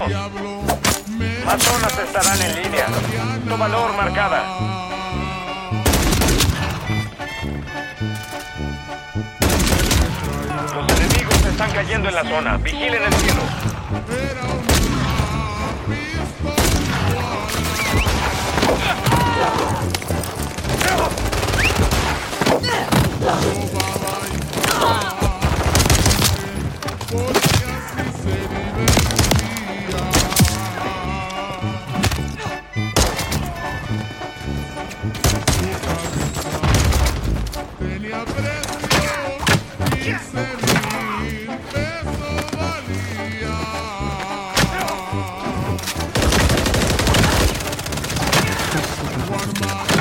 puntos. Más zonas estarán en línea. Tu valor marcada. Los enemigos están cayendo en la zona. Vigilen el cielo. Tenía precio, 15,000 pesos valía. Guarma